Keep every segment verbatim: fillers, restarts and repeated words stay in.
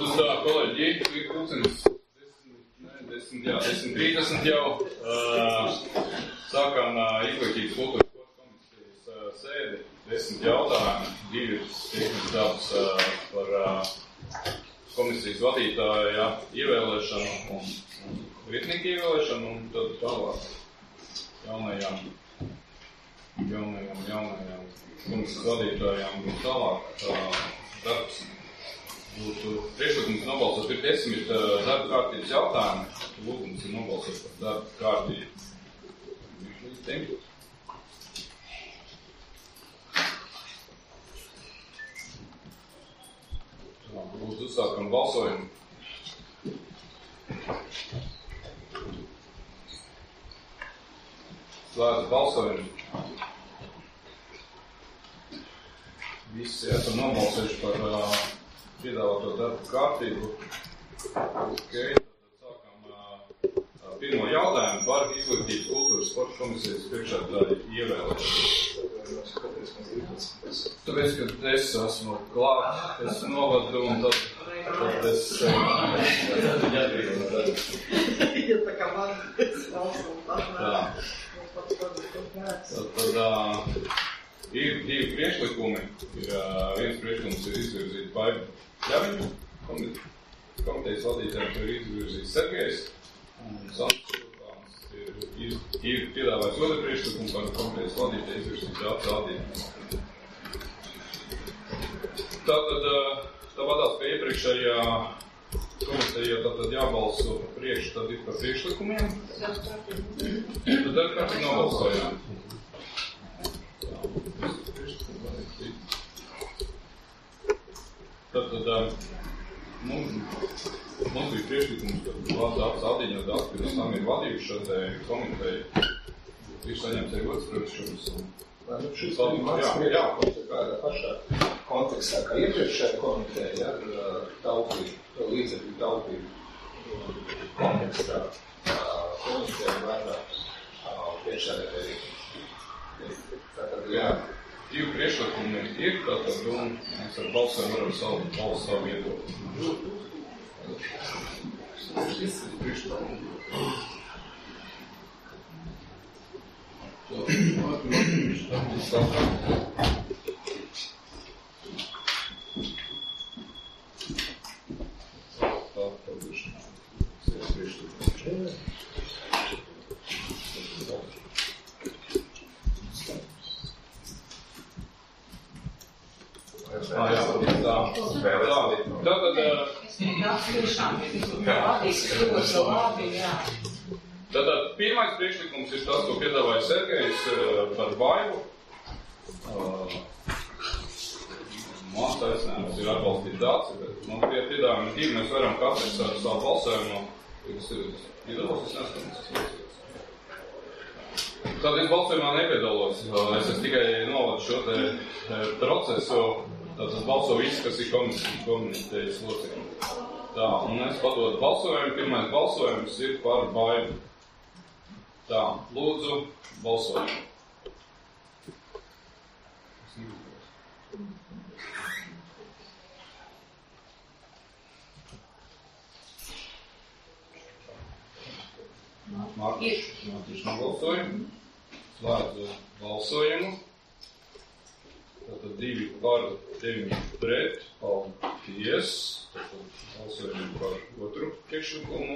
Tātad tā, kolēģi, ir pulkstenis desmit, jā, desmit trīsdesmit jau. Uh, sākām uh, izglītības kultūras sporta komisijas uh, sēdi. Desmit jautājumi, divi tehnisks darbs uh, par uh, komisijas vadītāja ievēlēšanu un, un vietnieku ievēlēšanu, un tad tālāk jaunajām, jaunajām, jaunajām komisijas vadītājām un tālāk uh, darbs. Būtu priekšlikums nobalsot ir desmit uh, darba kārtības jautājumi. Lūgums ir nobalsot par darba kārtību. Lūdzu, uzsākam balsojumu. Slēdzu balsojumu. Visi esam nobalsojuši par uh, piedāvāto darbu kārtību. Ok, tad sākam uh, pirmo jautājumu par izglītības kultūras sporta komisijas priekšsēdētāju ievēlēšanu. Tāpēc, ka es esmu klāt, es novadu un tad, tad es ja tā kā man es valstu tā. Tad, tad uh, ir divi priekšlikumi. Ir, uh, viens priekšlikums ir izvirzīt Baibu Ļaviņu, komitejas vadītājiem ir izvirzīts Sergejs, un Sančurpāns ir, ir, ir piedāvājis otru priekšlikumu par komitejas vadītāju izvirzīt Jāca Aldīņu. Tātad, tāpatās, ka iepriekšējā komitejā tātad jābalso par priekš, tad ir par priekšlikumiem. Tad ar kārtīgi nobalsojām. Tātad, mums, mums bija priekšlikums, ka Jāca Aldīņu un Dārs pirms tam ir vadījuši šo te komiteju. Ir saņemts arī otrs priekšlikums. Šis komiteja jā, jā, kādā pašā kontekstā, kā iepriekšējā komiteja, ar taupību, līdzekļu taupību kontekstā, komiteja vairāk priekšsēdētāji. Tātad, jā. Divi priekšlikumi ir, tātad, un mēs ar balsojumu varam savu, balsu savu viedokli. Šis ir priekšlikumi. Ah, jā, tā. Tātad, tātad, pirmais priekšlikums ir tas, ko piedāvāja Sergejs par Baibu. Mans aicinājums ir atbalstīt Dāci, bet man pie piedāvājumi divi, mēs varam katrs ar savu balsojumu, kas ir piedalos, es neskatās. Tad es balsojumā nepiedalos, es, es tikai novadu šo te procesu. Tātad balso visi, kas ir komitejas locekļi. Tā, un es padodu balsojumu. Pirmais balsojums ir par Baibu. Tā, lūdzu, balsojumu. Mārtiņš, Mārtiņš nobalsoja. Slēdzu balsojumu. Tātad divi par, deviņi pret, paldies. Tātad balsojam par otru priekšlikumu.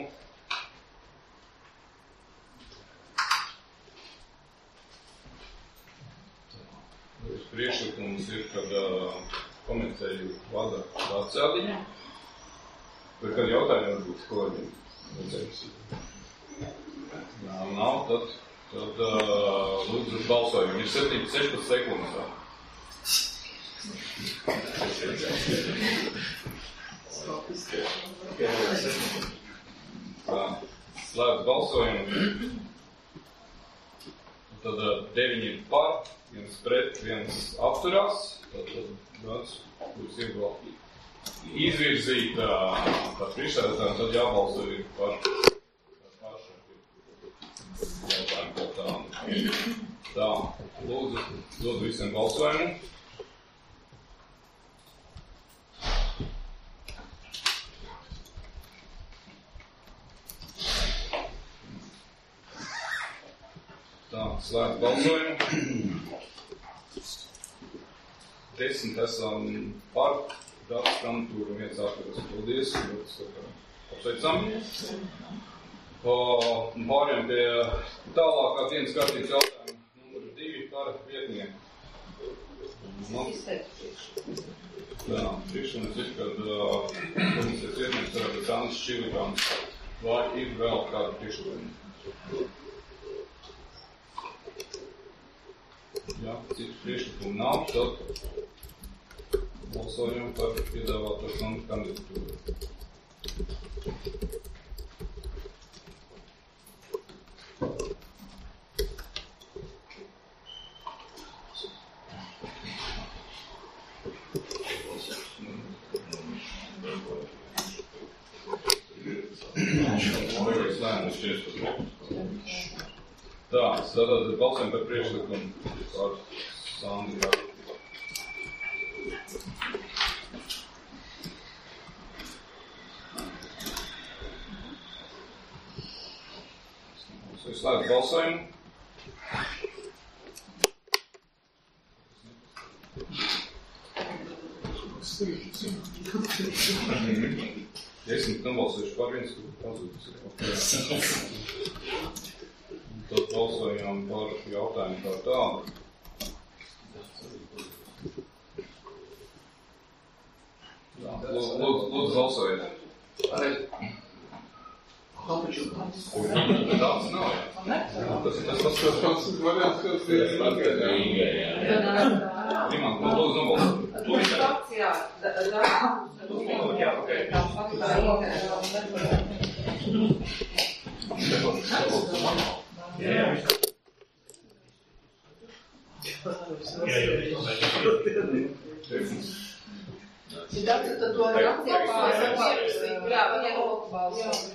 Priekšlikums ir, kad uh, komiteju vada Jāca Aldīņu. Vai kad jautājumi varbūt kolēģiem? Nav, nav, tad, tad uh, lūdzu balsojumu. Ir septiņdesmit sešpadsmit sekundes. Slēdz balsojumu. Tad deviņi ir par, viens pret, viens atturās. Tad tāds, kurš ir vēl izvirzīt par priekšsēdētājiem, tad jābalso ir par pašu jautājumu. Tā, tā, lūdzu, lūdzu visiem balsojumu. slēdz balsojumu. Desmit esam par, darbs kandidatūru un viens atveras. Paldies, apsveicam. Pārējām pie tālākā dienas kārtības jautājuma numur divi par vietnieku. Jā, priekšlikums ir, kad komisijas vietnieks varētu būt Annas Čilikāns. Vai ir vēl kāda priekšlikuma? Jā, citu priekšlikumu nav, tad balsojam par piedāvāto kandidatūru. Tā, tātad balsojam par priekšlikumu par Sandru. Es slēdzu balsojumu. Desmit nobalsojuši par viens, kur pazudis. Tad balsojām par jautājumu kā tādu. Jā, lūdzu, lūdzu balsojiet. Tāds nav, jā. Tas ir tas, kas tas pats variants, kas ir atgādājumi. Rimant, nu lūdzu nobalsot. Tas pats, jā. Jā, ok. Jā, Tad to var apstiprināt. Jā, viņai roku balsot.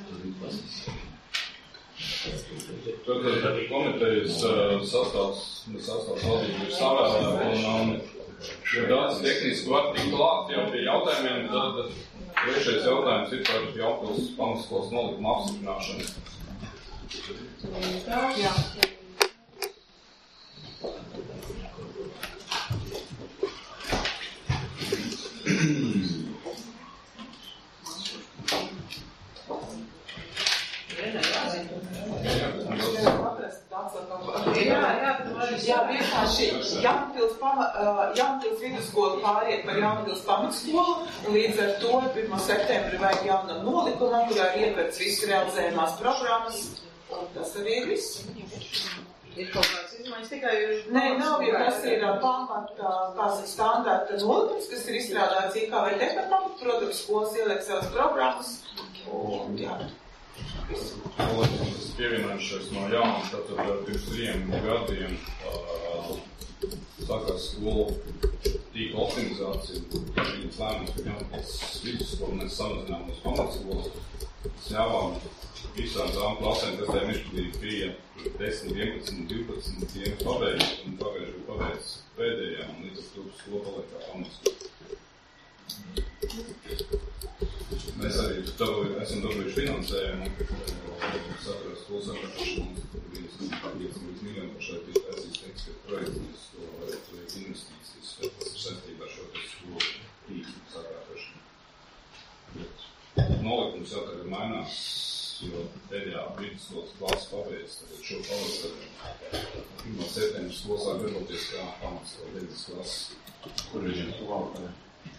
Tad komitejas sastāvs, sastāvs valdība ir savēlēta un ja daudz tehniski var tikt klāt jau pie jautājumiem, tad trešais jautājums ir par Jaunpils pamatskolas nolikuma apstiprināšanu. Jā. Jā, vienkārši Jaunpils, pama, Jaunpils vidusskola pāriet par Jaunpils pamatskolu, un līdz ar to pirmā septembra vajag jaunam nolikumam, kurā ir ietverts visu realizējumās programmas, un tas arī ir viss. Ir kaut kāds izmaiņas tikai... Nē, nav, jo tas ir pamata, kāds ir standarta nolikums, kas ir izstrādāts I K V departamentu, protams, skolas ieliek savas programmas, un jā. Es pievienojušies no jauna, tātad pirms trījiem gadiem sākās skolu tīkla optimizācija, viņas lēmums, ka Jaunpils vidusskolu mēs samazinām uz pamatskolas. Mēs ļāvām visām tām klasēm, kas tajā mirklī bija desmit, vienpadsmit, divpadsmit dienas pabeidz, un pagājuši bija pabeidz pēdējā, un līdz ar to skola paliek kā pamatskola. Mēs arī esam dabūjuši finansējumu, sakarā skolas sakārtošanas, kur viens piecdesmit miljoni par šeit ir taisīs tehniskas projekts, to varētu veikt investīcijas, tas ir saistībā ar šo skolu tīklu sakārtošanu. Bet nolikums jau tagad mainās, jo pēdējā vidusskolas klases pabeidz, tātad šo pavasaru pirmā septembra skolas sāk darboties kā pamatskola deviņas klases. Kur viņiem tuvāk?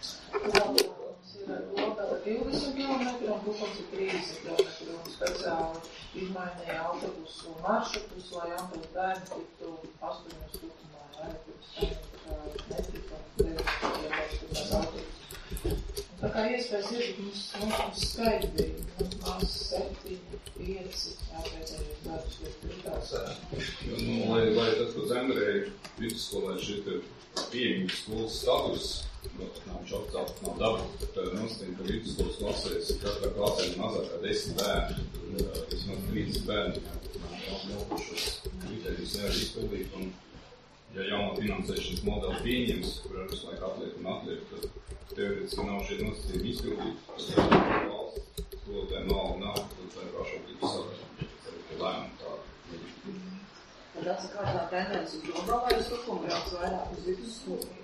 Lokāla divdesmit kilometri un Bukons ir trīsdesmit kilometri un speciāli izmainīja autobusu maršrutus, lai Jaunpils bērni tiktu astoņos stūkumā, vai pirms netika deviņas autobusu. Tā kā iespējas ir, mums, mums skaidri bija, mums septiņi, pieci, jāpēdējos darbus, kas brīdās. Nu, lai, lai tad, ko Zemderēja vidusskolē šeit ir pieejams skolas status, bet nav čautcāt, nav dabūt, tad nosacījumi, ka vidusskolas klasēs katrā klasē ir mazāk kā desmit bērni, tad vismaz trīsdesmit bērni, jau šos kritērijus nevar izpildīt, un ja jauno finansēšanas modeli pieņems, kur ar visu laiku atliek un atliek, tad teorētiski nav šie nosacījumi izpildīt, tad valsts skolotāji nav, nav, tad tā ir pašā tipu sakarā, tad lēmumu tādu. Tad tāds ir kādā tendence uz Dodalu vai uz Tukumu brauc vairāk uz vidusskolu?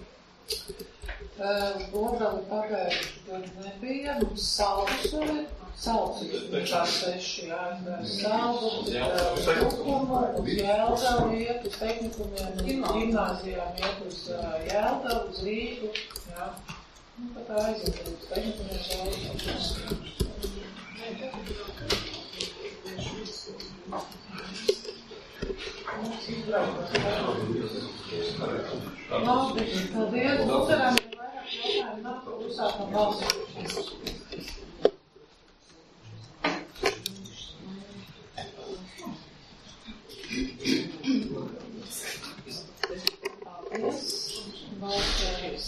Dodalu pagājuši gadu nebija, mums Salvas vēl ir. Salvas ir kā seši, jā, Salvas, Tukumu, uz Jelgavu iet, uz tehnikumiem, gimnāzijām iet uz Jelgavu, uz Rīgu, jā. Nu, tā tā aiziet uz tehnikumiem Jelgavu. Mums izbraukas. Labi, paldies. Lūdzeram, ja vairāk jautājumu nav, ka uzsākam balsošanas. Paldies. Balsojums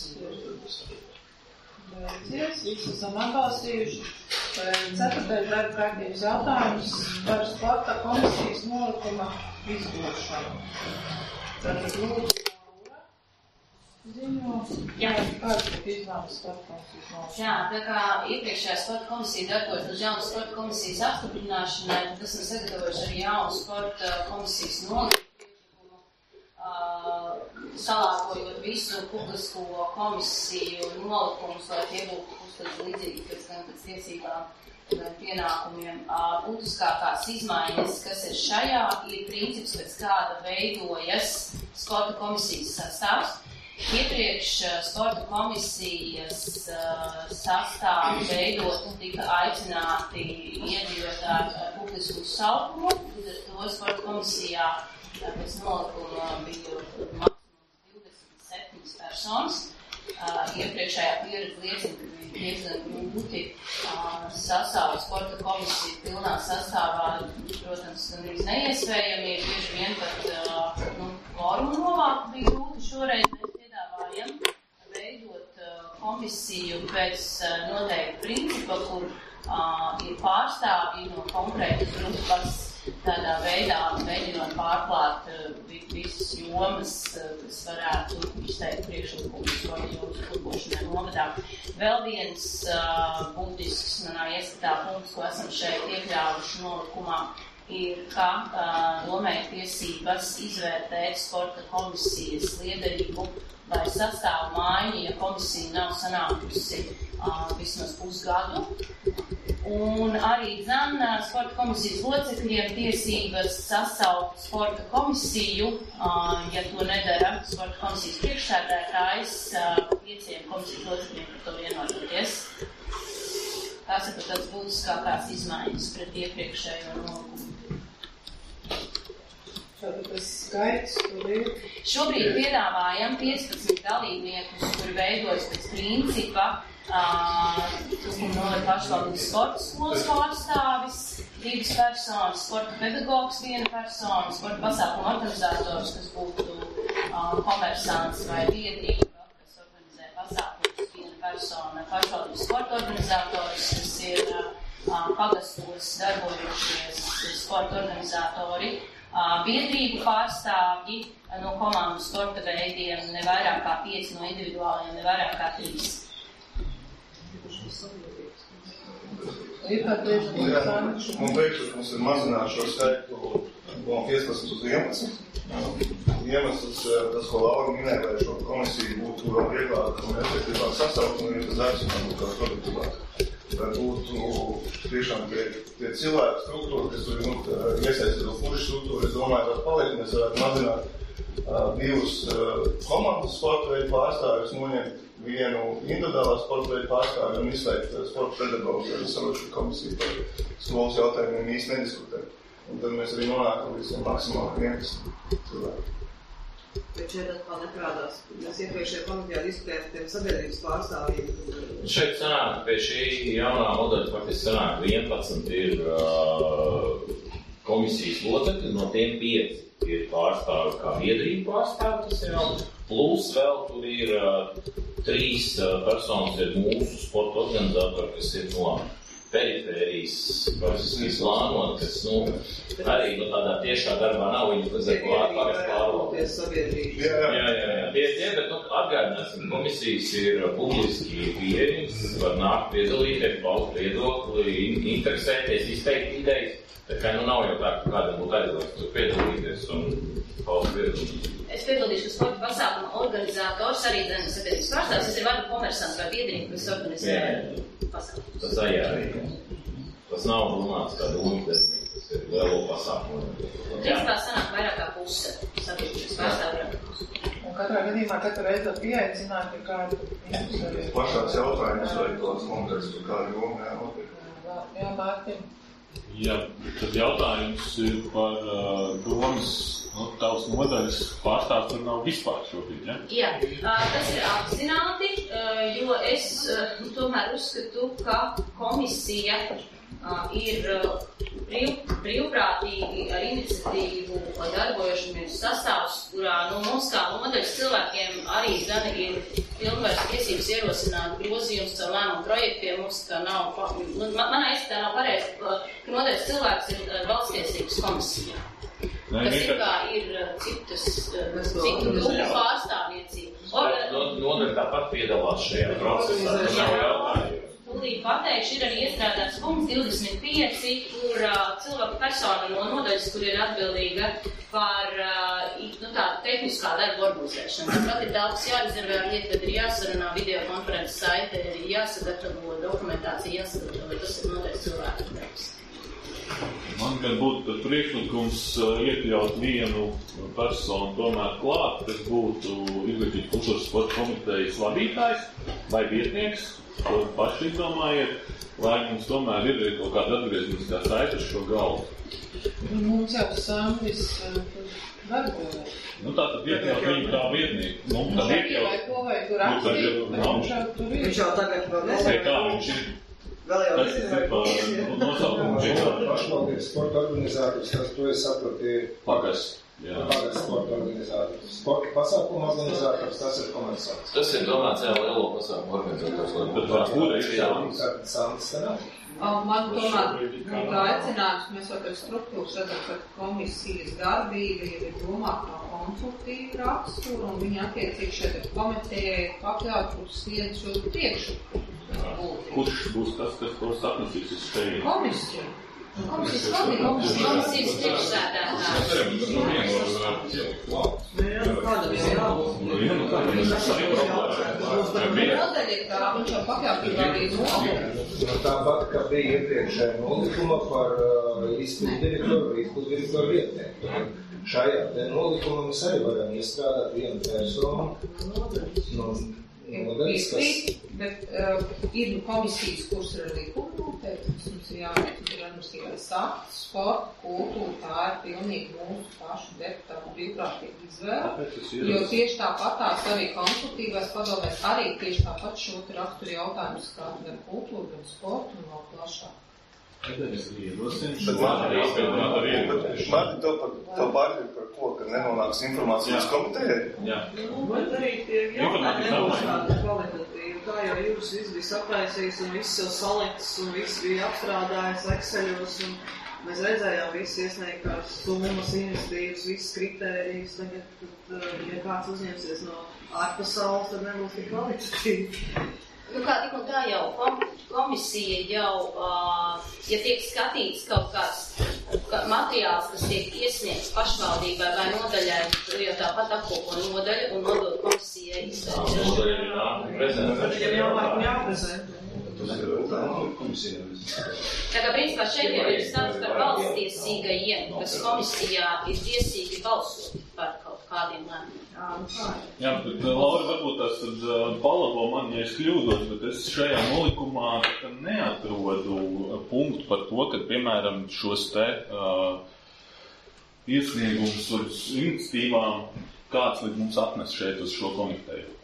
beidzies. Visi esam atbalstījuši. Ceturtais darba kārtības jautājums par sporta komisijas nolikuma izdošanu. Tātad lūdzu Laura ziņo, Jā. kāds ir izvēles sporta komisijas nolikuma. Jā, tā kā iepriekšējā sporta komisija darbojas uz jaunu sporta komisijas apstiprināšanai, tad esam sagatavojuši arī jaunu sporta komisijas nolikumu, uh, salāgojot visu publisko komisiju nolikumus, lai tie būtu uzskatīt līdzīgi pēc gan pēc tiesībām gan pienākumiem. Uh, būtiskākās izmaiņas, kas ir šajā, ir princips, pēc kāda veidojas sporta komisijas sastāvs. Iepriekš sporta komisijas uh, sastāvu veidot tika aicināti iedzīvotāji ar publisku uzsaukumu. Līdz ar to sporta komisijā pēc nolikuma bija maksimums divdesmit septiņas personas. Uh, iepriekšējā pieredze liecina, ka bija diezgan grūti uh, sasaukt sporta komisiju pilnā sastāvā, protams, gandrīz neiespējami, bieži vien pat uh, nu, kvorumu novākt bija grūti. Šoreiz mēs piedāvājam veidot uh, komisiju pēc uh, noteikta principa, kur uh, ir pārstāvji no konkrētas grupas, tādā veidā mēģinot pārklāt uh, visas jomas, uh, kas varētu izteikt priekšlikumus par jūsu uzlabošanai novadā. Vēl viens uh, būtisks manā ieskatā punkts, ko esam šeit iekļāvuši nolikumā, ir, ka uh, domēja tiesības izvērtēt sporta komisijas liederību vai sastāvu maiņu, ja komisija nav sanākusi uh, vismaz pusgadu. Un arī dzan sporta komisijas locekļiem tiesības sasaukt sporta komisiju, ja to nedara sporta komisijas priekšsēdētājs, pieciem komisijas locekļiem par to vienoties. Tās ir pat tāds būtiskākās izmaiņas pret iepriekšējo nolikumu. Tātad tas skaits, kur ir? Šobrīd piedāvājam piecpadsmit dalībniekus, kuri veidojas pēc principa, Tukuma novada pašvaldības sporta skolas pārstāvis, divas personas, sporta pedagogs viena persona, sporta pasākuma organizators, kas būtu uh, komersants vai biedrība, kas organizē pasākumus, viena persona, pašvaldības sporta organizators, kas ir uh, pagastos darbojušies sporta organizatori, uh, biedrību pārstāvji no komandu sporta veidiem, ne vairāk kā pieci no individuāliem, ne vairāk kā trīs. Ir kāda lieta, man priekšlik mums ir mazināt šo skaitu no piecpadsmit uz vienpadsmit. Iemesls, tas, ko Laura minēja, lai šo komisiju būtu vēl vieglāk un efektīvāk sasaukt, un ir tas aicināt būtu kā produktīvāk. Lai būtu tiešām tie, tie cilvēki struktūri, kas tur nu, iesaistīt uz pušu struktūru, es domāju, ka paliek, mēs varētu mazināt uh, divus uh, komandas sporta veidu pārstāvjus, noņemt vienu individuālā sporta veidu pārstāvju un izslēgt sporta pedagogu, jo es saprotu, ka komisija par skolas jautājumiem īsti nediskutē. Un tad mēs arī nonākam līdz maksimāli vienpadsmit cilvēku. Bet šeit atkal neprādās. Mēs iepriekšējā komitejā diskutējam par tiem sabiedrības pārstāvjiem. Šeit sanāk pie šī jaunā modeļa faktiski sanāk vienpadsmit ir uh, komisijas locekļi, no tiem pieci ir pārstāvi kā biedrību pārstāvi, tas jau, plus vēl tur ir uh, trīs uh, personas ir mūsu sporta organizatori, kas ir no perifērijas, kas ir plānot, kas, nu, arī no tādā tiešā darbā nav, viņi līdz ar ko pagast pārvalda. Jā, jā, jā. Tie, tie, bet, nu, atgādināsim, komisijas ir publiski pieejams, var nākt piedalīties, paust viedokli, interesēties, izteikt idejas. Tā kā nu nav jau tā, ka kādam būtu aizliegts tur piedalīties un pauzt piedalīties. Es piedalīšu, ka sporta pasākuma organizators arī zina sabiedrības pārstāvis. Tas ir vadu komersanti vai biedrība, kas organizē pasākumus. Tas arī arī. Tas nav runāts kā dūmdarbīgi, tas ir lielo pasākumu. Principā sanāk vairāk kā puse sabiedrības pārstāvjiem. Un katrā gadījumā katru reizi pieaicināt, ka kādu interesē. Plašāks jautājums, vai tos kontekstu kādu jomu jānotiek. Jā, Mārtiņ. Jā, tad jautājums ir par uh, domas, nu, tavas nodaļas pārstāvs tur nav vispār šobrīd, ja? Jā, tas ir apzināti, jo es tomēr uzskatu, ka komisija ir brīv, brīvprātīgi ar iniciatīvu darbojošamies sastāvs, kurā nu, mums kā nodaļas cilvēkiem arī gan ir pilnvērts tiesības ierosināt grozījumus ar lēmumu projektiem. Mums tā nav, nu, manā izskatā nav pareizi, ka nodaļas cilvēks ir valsts tiesības komisija. Nē, kas ir kā ir citas, citu grupu pārstāvniecība. Nodaļa tāpat piedalās šajā procesā, tas nav jautājums. Tūlīt pateikšu, ir arī iestrādāts punkts divdesmit pieci, kur uh, cilvēku persona no nodaļas, kur ir atbildīga par uh, nu, tādu tehniskā darbu organizēšanu. Tāpat ir daudz jārezervē ar lietu, kad ir jāsarunā videokonferences saite, ir jāsagatavo dokumentācija, jāsagatavo, vai tas ir nodaļas cilvēku darbs. Man gan būtu priekšlikums iekļaut vienu personu tomēr klāt, kas būtu Izglītības kultūras sporta komitejas vadītājs vai vietnieks, ko paši izdomājiet, lai mums tomēr ir kaut kāda atgriezniskā saite ar šo galvu. Mums jau Sandris darbojas. Nu tā tad iekļaut viņu kā vietnieku. Nu, tad iekļaut. Vai ko vai tur rakstīt, bet viņš jau tur ir. Viņš jau tagad vēl nezinu. Vai kā viņš ir? Vēl jau tas ir par nosaukumu. Pašvaldības sporta organizātors, kas to es sapratu, ir Pagas. Pagas sporta organizātors. Sporta pasākuma organizātors, tas ir komersants. Tas ir domāts jau lielo pasākumu organizātors. Bet vai kura ir Sandis? Sandis tā nav. Man tomēr kā aicinājums, mēs jau pēc struktūras redzam, ka komisijas darbība ir domāta kā konsultīva rakstura, un viņi attiecīgi šeit komitejai pakļaut, kurš sniedz šo priekšu. Kurš būs tas, kas to sapnesīs uz šeit? Komisija. Komisijas vadītājs, komisijas priekšsēdētājs. Kādam ir jābūt? Nodaļa ir tā, viņš jau pakļautībā arī nodaļa. Tāpat, kā bija iepriekšējā nolikuma par uh, izpildu direktoru, izpildu direktoru vietnieku. Šajā te nolikumā mēs arī varam iestrādāt vienu personu no nodaļas, kas... Bet uh, ir komisijas, kuras ir likuma noteikums, mums ir jāveic, ir administratīvais akts, sporta, kultūra, tā ir pilnīgi mūsu pašu deputātu brīvprātīgi izvēle, jo tieši tāpatās arī konsultīvais padomēs arī tieši tāpat šo te raksturu jautājumus kā gan kultūra, gan sporta un vēl plašāk. Mārtiņ, tev pārģir par ko, ka nenonāks informācijas komitejai? Jā. Bet arī tie jautājumi nebūs tādi kvalitatīvi. Kā jau jūs viss bija sapraisījis un viss jau salikts un viss bija apstrādājis Exceļos un mēs redzējām viss iesniegtās summas, investīvas, visas kritērijas. Tagad, kad, ja kāds uzņemsies no ārpasaules, tad nebūs tik kvalitatīvi. Nu kā tik un tā jau komisija jau, uh, ja tiek skatīts kaut kāds materiāls, kas tiek iesniegts pašvaldībai vai nodaļai, tur jau tāpat apkopo nodaļu un nodod komisijai izstādi. Nodaļa ir jāprezentē. Tad ir jāvāk jāprezentē. Tā kā principā šeit jau ir stāsts par valsts tiesīgajiem, kas komisijā ir tiesīgi balsot par kaut kādiem lēmumiem. Jā, bet Laura varbūt tās tad palabo man, ja es kļūdos, bet es šajā nolikumā neatrodu punktu par to, ka, piemēram, šos te uh, iesniegumus uz iniciatīvām kāds līdz mums atnes šeit uz šo komiteju.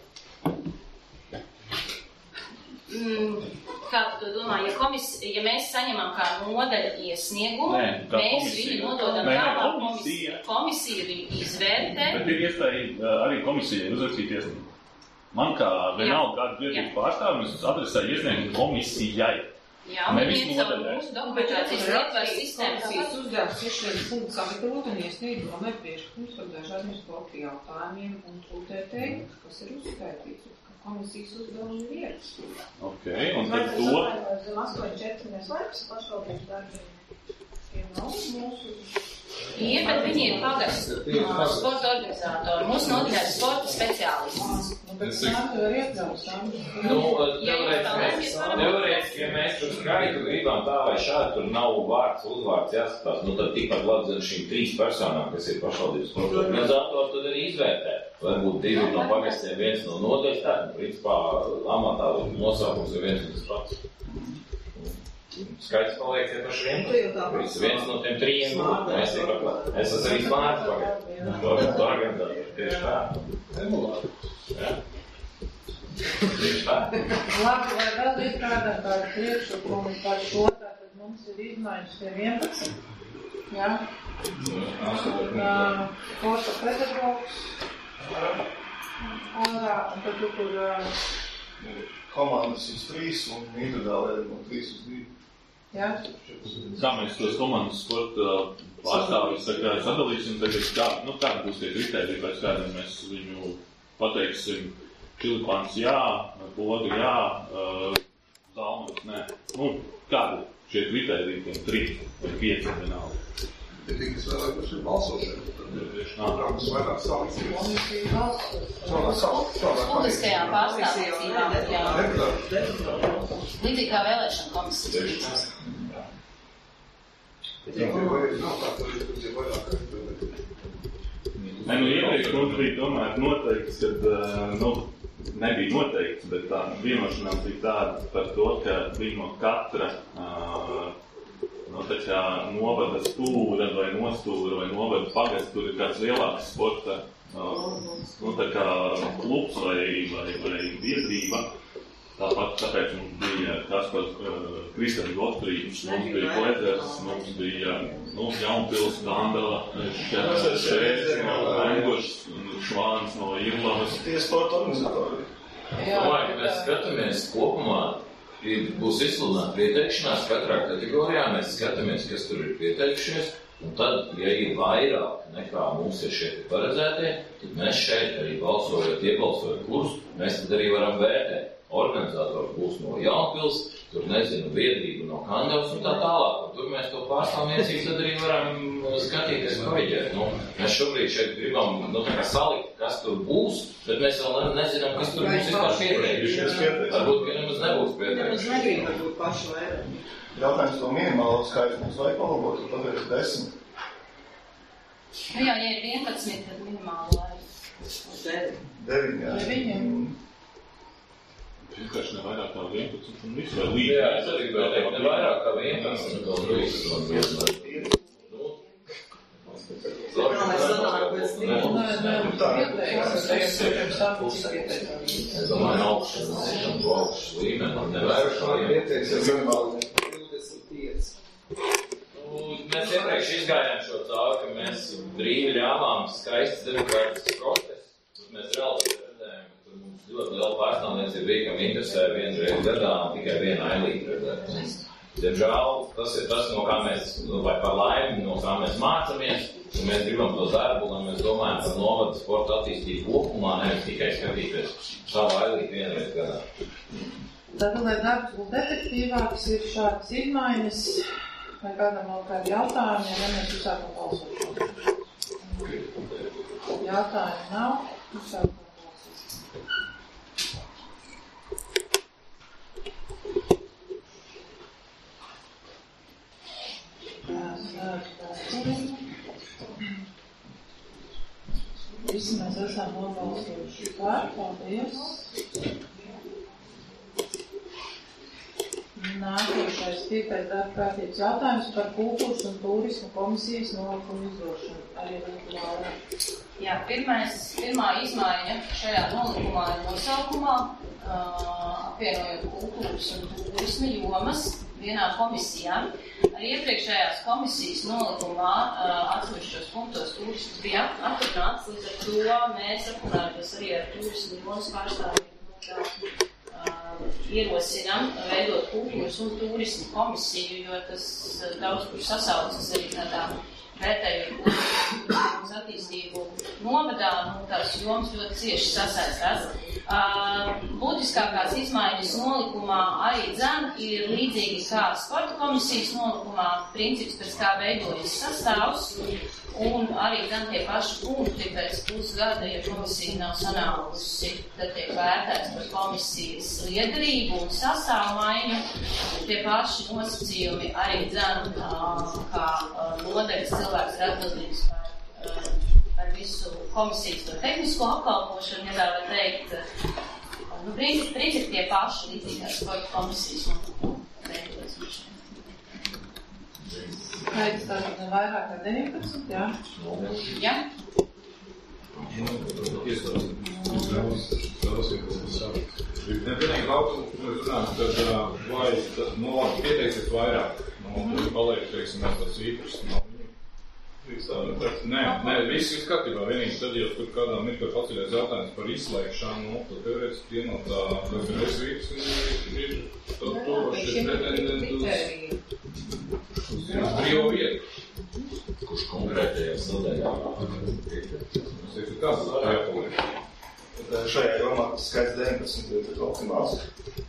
Mm, kā tu domā, ja, komis, ja mēs saņemam kā nodaļa iesniegumu, Nē, mēs viņu nododam Nē, tālāk, komisija. komisija viņu izvērtē. Bet ir iespēja arī komisijai uzrakstīt iesniegumu. Man kā vienalga kādu biedrības pārstāvi, mēs adresēju iesniegumu komisijai. Jā, un Nevis viņi caur nodaļai. mūsu dokumentācijas ietvaru sistēmu. Komisijas uzdevums ir šeit punktu sagatavot un iesniegt domē priekšlikums par dažādiem sporta jautājumiem un tūtē teikt, kas ir uzskaitīts. Komisijas uzdevumi ir ierakstīt. Ok, un tad to... Zem astoņi četri neslēpjas pašvaldības darbiem. nav mūsu. Ir, bet viņi ir pagastu sporta organizatori. Mūsu notiekās sporta speciālists. Bet sāktu var iekļaut sāktu. Nu, teorētiski, ja mēs tur skaitu gribam tā vai šādi, tur nav vārds, uzvārds jāskatās, nu tad tikpat labi zin šīm trīs personām, kas ir pašvaldības sporta organizatori, tad arī izvērtē. Varbūt divi no pagastiem, viens no nodaļas, tā, un principā amatā nosaukums ir viens un tas pats. Skaits paliek tie paši vienkārši. Viens no tiem trījiem būtu. Es, es esmu arī smārts pagad. To, to organizāciju. Tieši tā. Jā. Tieši tā. Labi, vai vēl ir kādā kāda priekšlikumi par šo, tātad mums ir izmaiņas pie vienpadsmit. Jā. Un sporta pedagogs. Ārā, un tad tu, kur komandas uz trīs un individuāli no trīs uz divi. Jā. Kā mēs tos komandas sporta pārstāvjus sadalīsim, tagad kā, nu, kāda būs tie kritēriji, pēc kādiem mēs viņu pateiksim, Čilipāns jā, Poga jā, uh, Zalmanis nē. Nu, kādi šie kritēriji, tiem trīs vai pieci vienalga? Ja tikas vēl par šiem balsošiem, tad ir programmas vairāk salikties. Publiskajām pārstāvniecībām, jā. Līdzīgi kā vēlēšana komisijas. Nē, nu, iepriekš mums bija tomēr noteikts, kad, nu, nebija noteikts, bet tā vienošanās bija tāda par to, ka bija no katra no tā kā novada stūra vai nostūra vai novada pagasts, tur ir kāds lielāks sporta, nu, tā kā klubs vai, vai, vai biedrība. Tāpat, tāpēc mums bija Kaspars uh, Kristēns Gotfrīds, mums bija Kledzers, mums bija, nu, Jaunpils, Kandala, Šērs, no Engošs, Švāns no Irlavas. Tie sporta organizatori. Domāju, ka mēs skatāmies kopumā, būs izsludināta pieteikšanās katrā kategorijā, mēs skatāmies, kas tur ir pieteikušies, un tad, ja ir vairāk nekā mums ir šeit paredzētie, tad mēs šeit arī balsojot, iebalsojot kursu, mēs tad arī varam vērtēt. Organizators būs no Jaunpils, tur nezinu, biedrība no Kandavas un tā tālāk. Un tur mēs to pārstāvniecību tad arī varam skatīties korriģēt. Nu, mēs šobrīd šeit gribam, nu, tā kā salikt, kas tur būs, bet mēs vēl nezinām, kas tur būs vispār pieteikušies. Varbūt, ka nemaz nebūs pieteikušies. Nemaz negrib varbūt paši vairāk. Jautājums to minimālo skaitu mums vajag palabot, tad tagad ir desmit. Nu jā, ja ir vienpadsmit, tad minimāli vajag. Deviņi, jā. Deviņi. Vienkārši ne vairāk kā vienpadsmit un visu vai līdzi. Jā, es arī gribēju teikt, ne vairāk kā vienpadsmit un trīs un vienpadsmit. Nu, Kā mēs sanākamies Nē, nē, pieteikums, pieteikums sākums pieteikums. es domāju, augšas, un to augšas līmeni, ne vairāk kā vienpadsmit. divdesmit pieci. Nu, mēs iepriekš izgājām šo cauri, ka mēs brīvi ļāvām skaistas demokrātiskas protestus. Mēs reāli redzējām, ka tur mums ļoti liela pārstāvniecība bija, kam interesē vienu reizi gadā un tikai vienu ailīti redzēt. Diemžēl tas ir tas, no kā mēs, vai par laimi, no kā mēs mācamies, un mēs gribam to darbu, un mēs domājam par novada sporta attīstību kopumā, nevis tikai skatīties savu ailīti vienu reizi gadā. Tad, lai darbs būtu efektīvāks, ir šādas izmaiņas, vai kādam vēl kādi jautājumi, ja mēs uzsākam balsošanu. Jautājumu nav, uzsākam balsošanu. Visi mēs esam nobalsojuši par, paldies. Nākošais piektais darba kārtības jautājums par kultūras un turismu komisijas nolikumu izdošanu. Arī Laura. Jā, pirmais, pirmā izmaiņa šajā nolikumā ir nosaukumā, uh, apvienojot kultūras un turismu jomas vienā komisijā. Arī iepriekšējās komisijas nolikumā uh, atsevišķos punktos turisms bija atrunāts, līdz ar to mēs aprunājamies arī ar turismu jomas pārstāvjiem. Uh, ierosinām veidot kultūras un turismu komisiju, jo tas daudz kur sasaucas arī tādā vērtējot uz attīstību novadā, nu, tās jomas ļoti cieši sasaistās. Uh, būtiskākās izmaiņas nolikumā arī dzen ir līdzīgi kā sporta komisijas nolikumā, princips, pēc kā veidojas sastāvs, un arī dzen tie paši punkti pēc pusgada, ja komisija nav sanākusi, tad tiek vērtēts par komisijas liederību un sastāvu maiņu. Tie paši nosacījumi arī dzen, uh, kā uh, nodeļas cilvēks ir atbildīgs par, uh, par visu komisijas to tehnisko apkalpošanu, ja tā var teikt. Nu, principi, principi tie paši līdzīgās sporta komisijas un veidojas. Skaidrs tātad ne vairāk kā deviņpadsmit, jā? Jā? Vienīgi laukumu, mēs runājam, tad vai tas, nu labi, pieteiksies vairāk, nu, paliek, teiksim, mēs tas īpašs, nu, Nē, nē, viss ir kārtībā. Vienīgi tad, ja tur kādām ir tur paceļais jautājums par izslēgšanu, nu, tad teorētiski vienotā, kas ir esvīgs, ir tad to šeit pretendent uz brīvo vietu. Kurš konkrētajā sadaļā? Tas ir kāds jāpaliek. Šajā jomā tas skaits deviņpadsmit ir optimāls.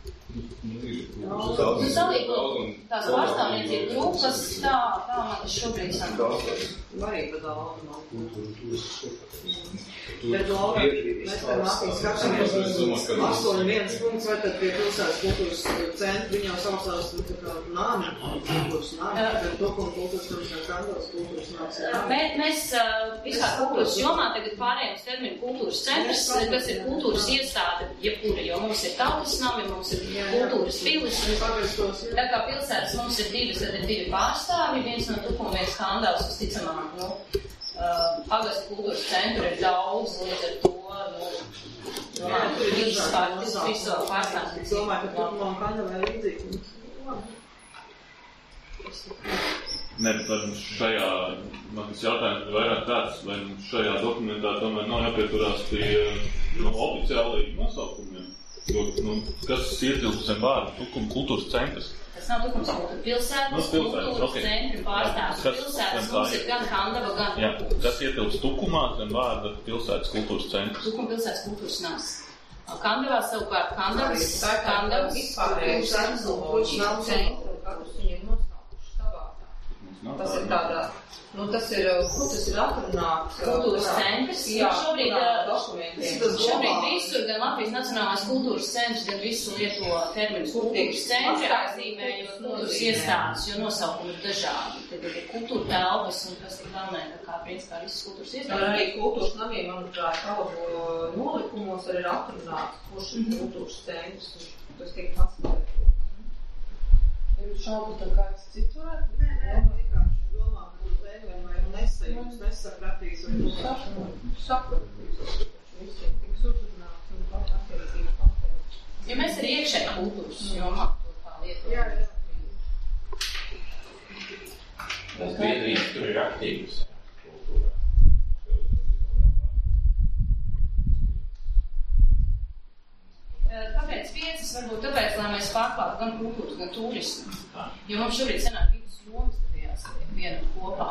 Nu, salīdzinot tās pārstāvniecību grupas, tā, tā man tas šobrīd sanāk. Varība daudz nav. Bet, Laura, mēs par Latvijas skatāmies astoņi viens punkts, vai tad pie pilsētas kultūras centra, viņi jau saucās, nu, tā kā nāmi, kultūras nāmi, bet to, ko kultūras nāmi, kā Kandavas kultūras nāmi. Mē, mēs vispār kultūras jomā tagad pārējām uz terminu kultūras centrs, kas ir kultūras iestāde, jebkura, jo mums ir tautas nami, mums ir kultūras pilis, un tā kā pilsētas mums ir divas, tad ir divi pārstāvi, viens no Tukuma, viens Kandavas, kas ticamāk, nu, Uh, pagastu kultūras centru ir daudz, līdz ar to, nu, domāju, tur ir visas pārstāvs, visu pārstāvs. Domāju, ka Tukumā un Kandavai līdzīgi. Ne, bet vai mums šajā, man tas jautājums ir vairāk tāds, vai mums šajā dokumentā tomēr nav jāpieturās pie, nu, oficiālajiem nosaukumiem, jo, nu, kas ietilpst zem vārdu Tukuma kultūras centrs? Tas nav Tukums kultūra. Pilsētas, no, pilsētas kultūras okay. centri pārstāvs. Pilsētas mums ir gan Kandava, gan Jā, kas ietilpst Tukumā zem vārda pilsētas kultūras centrs? Tukuma pilsētas kultūras nams. Kandavā savukārt Kandavas, Kandavas kultūras centrs, kultūras nams centru, kāds viņiem nosaukuši savādā. Tas ir tādā, nu tas ir, kur tas ir atrunāts? Kultūras centrs. Jā, šobrīd, dokumentiem. šobrīd visur, gan Latvijas Nacionālās kultūras centrs, gan visu lieto terminu kultūras centri, atzīmējot kultūras iestādes, jo nosaukumi ir dažādi. Tad ir kultūra telpas un kas ir galvenē, kā principā visas kultūras iestādes. Arī kultūras namiem, manuprāt, kaut nolikumos arī ir atrunāts, kurš ir kultūras centrs, tas tiek atspēlēt. Tev ir šaubu, tad kāds cits varētu? Nē, nē, vienkārši domā, kur vēlēm vai nesajūtas, nesapratīs, vai nu sapratīs. Visiem tiks uzrunāts un pat attiecīgi patērts. Ja mēs arī iekšēji kultūras jomā to tā lietu. Jā, jā. Tas biedrības tur ir aktīvas kultūrā. Kāpēc piecas? Varbūt tāpēc, lai mēs pārklātu gan kultūras, gan turismu. Jo mums šobrīd sanāk divas jomas tajās viena kopā.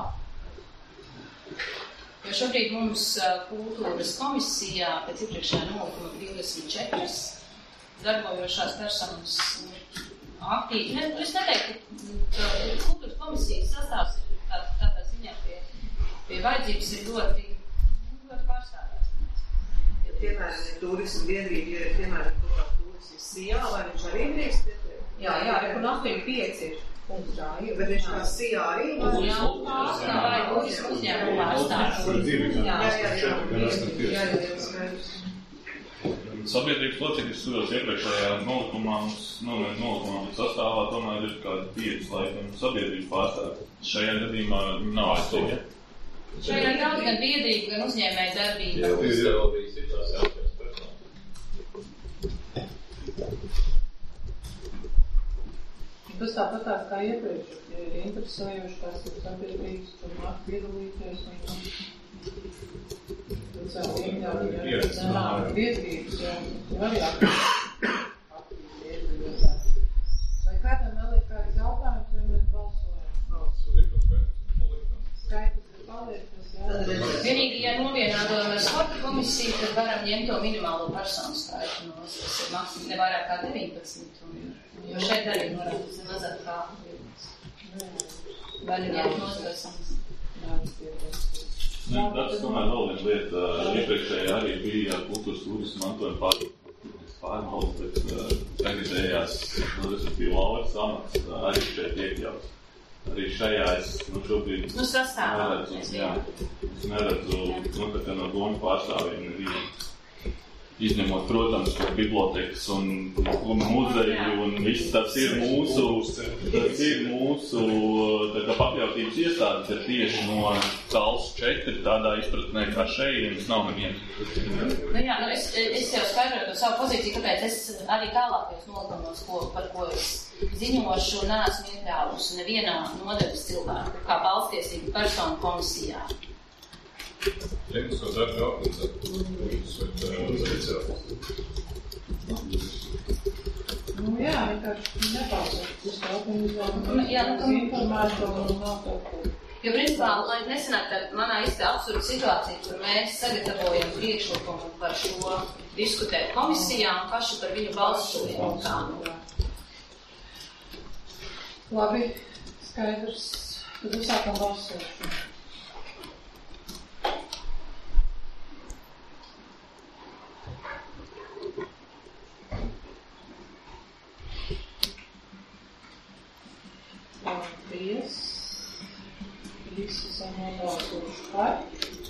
Jo šobrīd mums kultūras komisijā pēc iepriekšējā nolikuma divdesmit četras darbojošās personas aktīvi. Ne, es neteiktu, ka kultūras komisijas sastāvs ir tā, tādā ziņā pie, pie vajadzības ir ļoti, ļoti pārstāvās. Piemēram, ir turismu biedrība, ja ir, piemēram, kaut kā turismu sijā, vai viņš arī drīkst pieteikt? Jā, jā, un astoņi pieci ir punktā, bet viņš kā sijā arī vai? Jā, pārstāv, vai turismu uzņēmumu pārstāv. Jā, jā, jā, jā, jā, jā, skaidrs. Sabiedrības locekļus turos iepriekšējā nolikumā, nu, nolikumā, bet sastāvā tomēr ir kādi pieci laikam sabiedrības pārstāvi. Šajā gadījumā nav astoņi. Šajā daudz gan biedrība, gan uzņēmēja darbība. Jā, tas tev bija citās jautājums personām. Tas tāpat tā kā iepriekš, ja ir interesējuši, kas ir sabiedrības, tur nāk piedalīties un tad savu iekļauju, ja nenāk biedrības, ja var jāaktīvi biedrības. Vai kādam vēl ir kāds jautājums, vai mēs balsojam? Skaidrs. komisiju, tad varam ņemt to minimālo personu skaitu, no, kas ir maksimum ne vairāk kā deviņpadsmit, un, jo šeit arī norādīts mazāk kā vai ņemt noskarsams. Ne, tas tomēr vēl viena lieta, iepriekšēji arī bija kultūras turismu mantojuma pārvaldes, pārvaldes, bet tagadējās, nu, respektīvi lauras amats arī šeit iekļauts. Arī šajā es, nu, šobrīd nu, neredzu, jā, es neredzu, nu, tā kā no doma pārstāvjiem nevienu. Izņemot, protams, ka bibliotekas un, un muzeju un viss tas ir mūsu, tas ir mūsu tā kā pakļautības iestādes ir tieši no Tals četri tādā izpratnē kā šeit, nav neviena. Nu jā, nu es, es jau skaidroju to savu pozīciju, kāpēc es arī tālākajos nolikumos, ko, par ko es ziņošu, neesmu iekļāvusi nevienā nodeļas cilvēku, kā balstiesību personu komisijā. Tehnisko darbu jautājums, Nu jā, vienkārši nepārsot uz to, ka Nu, jā, nu, uz informāciju un nav to, ko. Jo, principā, lai nesanāk tā manā īsti absurda situācija, kur mēs sagatavojam priekšlikumu par šo diskutēt komisijā un paši par viņu balsojam un tā. Labi, skaidrs. Tad uzsākam balsošanu. Paldies. Visi esam nobalsojuši par.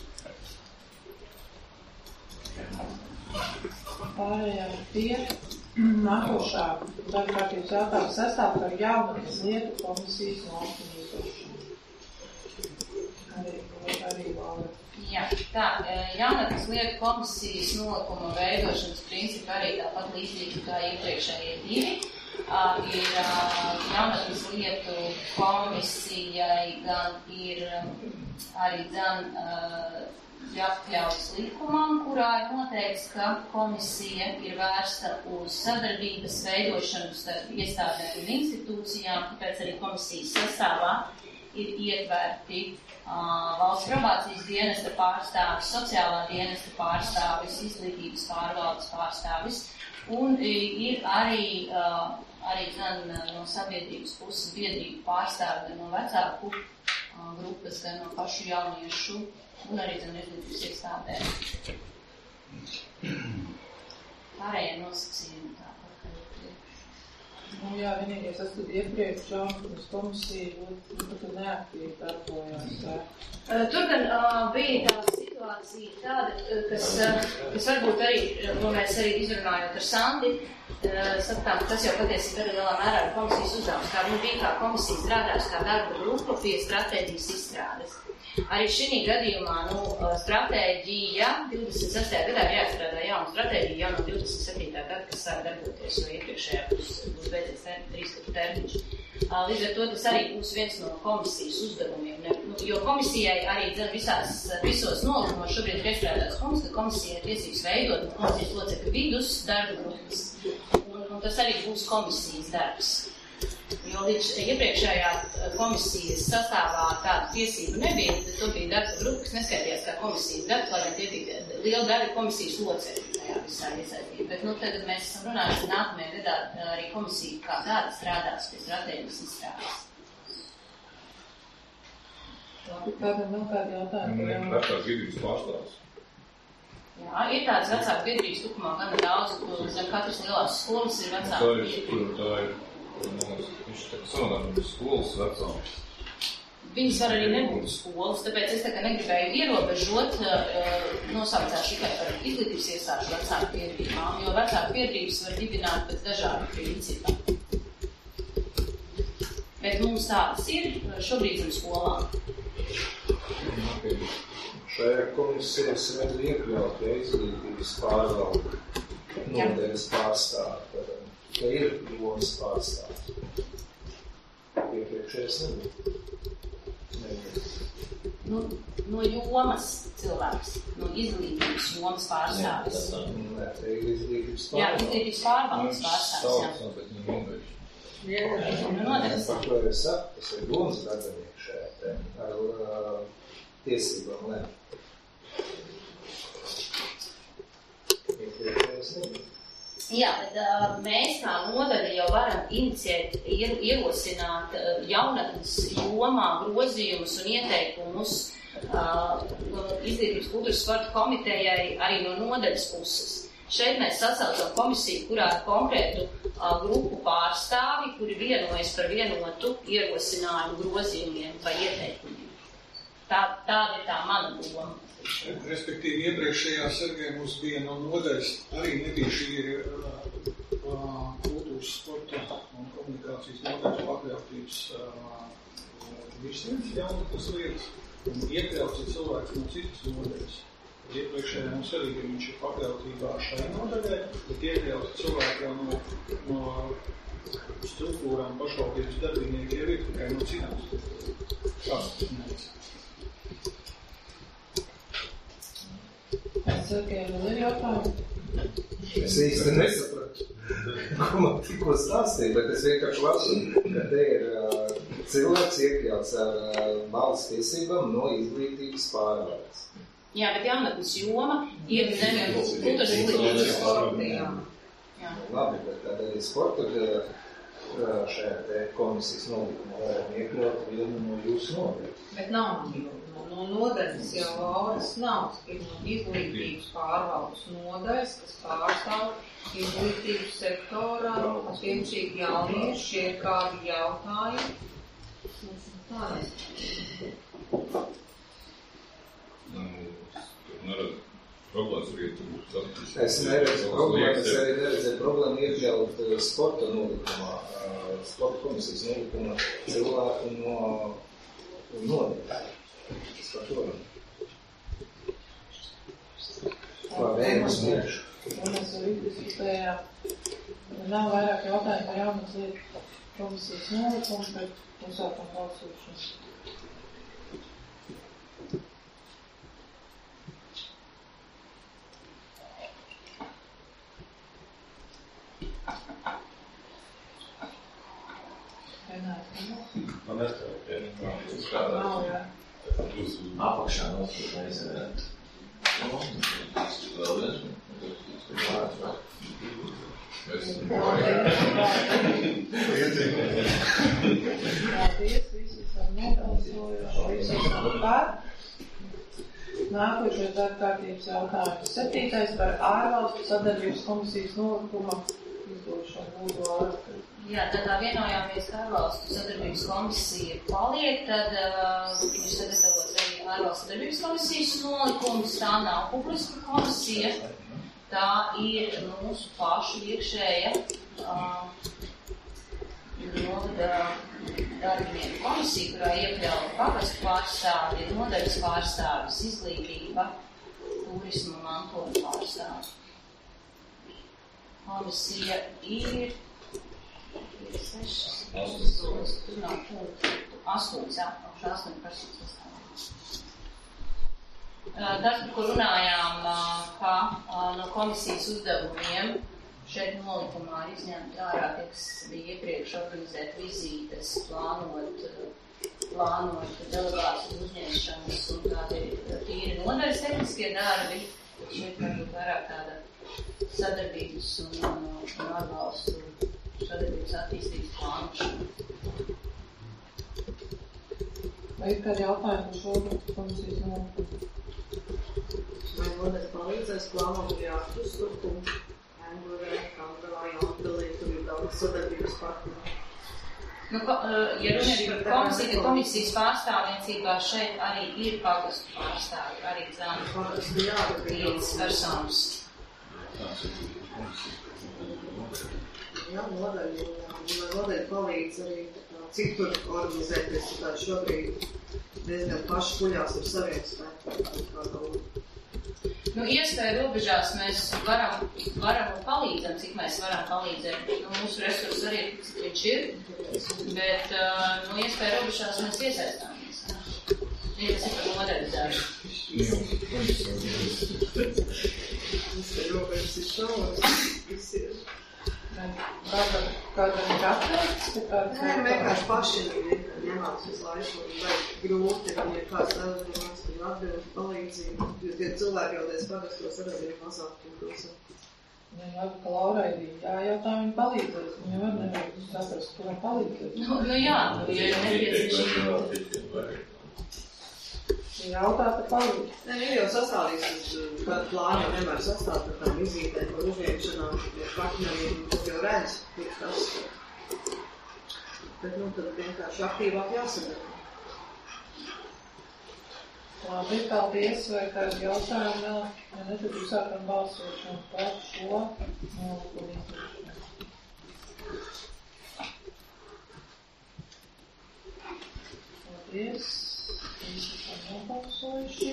Pārējām pie nākošā darba kārtības jautājuma sastāv par jaunatnes lietu komisijas nolikumu izdošanu. Arī, arī Laura. Jā, tā, jaunatnes lietu komisijas nolikuma veidošanas principi arī tāpat līdzīgi kā iepriekšējie divi. Uh, ir uh, jaunatnes lietu komisijai gan ir um, arī gan uh, jāpļaujas likumam, kurā ir noteikts, ka komisija ir vērsta uz sadarbības veidošanu starp iestādēm un institūcijām, tāpēc arī komisijas sastāvā ir ietverti uh, valsts probācijas dienesta pārstāvis, sociālā dienesta pārstāvis, izglītības pārvaldes pārstāvis, un ir arī uh, arī gan no sabiedrības puses biedrību pārstāvi, gan no vecāku uh, grupas, gan no pašu jauniešu un arī gan izglītības iestādēm. Pārējie nosacījumi tāpat arī priekš. Nu jā, vienīgais, es tad iepriekš jaunatnes komisija ļoti neaktīvi darbojās. Tur gan uh, bija tā situācija tāda, kas, uh, kas varbūt arī, ko mēs arī izrunājot ar Sandi, uh, sakām, tas jau patiesībā arī lielā mērā ir komisijas uzdevums, kā nu bija kā komisija strādājas kā darba grupa pie stratēģijas izstrādes. Arī šī gadījumā nu, stratēģija divdesmit sestajā gadā ir jāstrādā jauna stratēģija jau no divdesmit septītā gada, kas sāk darboties, jo iepriekšējā būs, būs beidzies trīs gadu termiņš. Līdz ar to tas arī būs viens no komisijas uzdevumiem, ne, nu, jo komisijai arī dzen visās, visos nolikumos šobrīd ir iestrādāts punkts, ka komisijai ir tiesības veidot no komisijas locekļu vidus darba grupas, un, un tas arī būs komisijas darbs. Jo līdz iepriekšējā komisijas sastāvā tāda tiesība nebija, tad to bija darba grupa, kas neskaitījās kā komisijas darbs, lai gan tie bija liela daļa komisijas locekļu tajā visā iesaistīt. Bet nu tagad mēs esam runājuši, ka nākamajā gadā arī komisija kā tāda strādās pie stratēģijas izstrādes. Labi, kādam vēl kādi jautājumi? Vecās biedrības pārstāvs. Jā, ir tāds vecāku biedrības tukumā gana daudz, kur zem katras lielās skolas ir vecāku biedrības. Tā ir, viņš tā kā sanāk skolas vecāks. Viņas var arī nebūt skolas, tāpēc es tā kā negribēju ierobežot, nosaucās tikai par izglītības iestāžu vecāku biedrībām, jo vecāku biedrības var dibināt pēc dažādu principā. Bet mums tādas ir šobrīd zem skolām. Okay. Šajā komisijas redz iekļaut, ja izglītības pārvalde, nodeļas pārstāvi, ka ir jomas pārstāvi. Iepriekšējais nebija. Nu, no jomas cilvēks, no izglītības jomas pārstāvis. Nē, tā ir izglītības pārvaldes. Jā, izglītības pārvaldes pārstāvis. Jā, nu, nodeļas. Par ko es saku, tas ir domas darbinieks šajā te, ar uh, tiesībām, ne. Jā, bet uh, mēs kā nodaļa jau varam iniciēt, ier, ierosināt uh, jaunatnes jomā grozījumus un ieteikumus uh, izglītības kultūras sporta komitejai arī no nodaļas puses. Šeit mēs sasaucam komisiju, kurā ir konkrētu uh, grupu pārstāvi, kuri vienojas par vienotu ierosinājumu grozījumiem vai ieteikumiem. Tā, tāda ir tā mana doma. Respektīvi, iepriekšējā sargē mums bija no nodaļas arī nebija šī uh, kultūras, sporta un komunikācijas nodaļas pakļautības uh, visiem jaunatnes lietas un iekļauts ir cilvēks no citas nodaļas. Iepriekšējā mums arī viņš ir pakļautībā šai nodaļai, bet iekļauts cilvēki no, no struktūrām pašvaldības darbinieki jau ir tikai no citām. Kāds tas? Es sakienu, vēl ir jautājumi. Es īsti nesapratu, ko man tikko stāstīja, bet es vienkārši lasu, ka te ir uh, cilvēks iekļauts ar uh, valsts tiesībām no izglītības pārvaldes. Jā, bet jaunatnes joma ir zemē kultūras izglītības sporta. Labi, bet tad arī sporta šajā te komisijas nolikumā varam iekļaut vienu no jūsu nodaļas. Bet nav no, no nodaļas jau Lauras nav. Ir no izglītības pārvaldes nodaļas, kas pārstāv izglītības sektorā, attiecīgi jaunieši, šie ir kādi jautājumi. Tā es. Neredzu problēmas arī tur satikties. Es neredzu problēmu, es arī neredzu problēmu iekļaut sporta nolikumā, sporta komisijas nolikumā cilvēku no nodaļas. Es par to runāju. Kā vējas mēršu. Un mēs arī diskutējām. Nav vairāk jautājumu par jaunas lietu komisijas nolikumu, bet uzsākam balsošanu. Man nestāv, jā. Nav, jā. Apakšā nospēlēs varētu. Vēl viens. Paldies, visi esam nobalsojuši, visi esam par. Nākošais darbkārtības jautājums. Septītais par ārvalstu sadarbības komisijas nolikuma izdošanu lūdzu ārvalstu. Jā, tad tā vienojāmies, ka ārvalstu sadarbības komisija paliek, tad uh, ir sagatavots arī ārvalstu sadarbības komisijas nolikums. Tā nav publiska komisija, tā ir mūsu pašu iekšēja uh, novada darbinieku komisija, kurā iekļauj pagastu pārstāvi, nodaļas pārstāvis, izglītība, turisma un mantojuma pārstāvi. Komisija ir sešas, astoņas, tur nav punktu, astoņas, jā, apšā astoņas personas sastāvā. Tas, par ko runājām, ka no komisijas uzdevumiem šeit nolikumā ir izņemti ārā, kas bija iepriekš organizēt vizītes, plānot, plānot delegāciju uzņemšanas un tādi tīri nodaļas tehniskie darbi. Šeit varbūt vairāk tāda sadarbības un, un, un atbalstu sadarbības attīstības plānošana. Vai ir kādi jautājumi par šo komisijas nolikumu? Vai nodaļa palīdzēs plānot arī ārpusturkumu? Engurē, Kandarā, Jaunpilī, tur ir daudz sadarbības partneri. Nu, ko, ja runa ir par komisiju, tad komisijas pārstāvniecībā šeit arī ir pagastu pārstāvi, arī dzēnu piecas personas. Jā, nodaļa, lai nodaļa palīdz arī citur organizēties, tā šobrīd diezgan paši puļās ar saviem spēkiem. Nu, iespēja robežās mēs varam, varam un palīdzam, cik mēs varam palīdzēt. Nu, mūsu resursi arī ir, cik viņš ir, bet, nu, iespēja robežās mēs iesaistāmies. Ja tas ir par nodaļu darbu. Tas ir robežas ir šauras, viss ir. Kādam, kādam ir atveikts? Nē, vienkārši paši ņemās uz laiku, vai grūti, vai ja kāds aizdomās, tad atbildi palīdzību, jo tie cilvēki jau tais pagastos arī ir mazāk tūkos. Ja labi, ka Laurai bija jājautā, viņa palīdzēs. Viņa var nevar saprast, kuram palīdzēs. Nu, nu jā, nu, ja nepieciešams. Jautā, tad palīdz. Nē, ir jau sastādījis, kādu plānu nevar sastāt par tām vizītēm, par uzņemšanām, par partneriem, tas jau redz, ir tas. Bet, nu, tad vienkārši aktīvāk jāsadara. Labi, paldies, vai kādi jautājumi vēl? Ja ne, tad uzsākam balsošanu par šo nolikumu izviršanu. Paldies. Visi esam nobalsojuši.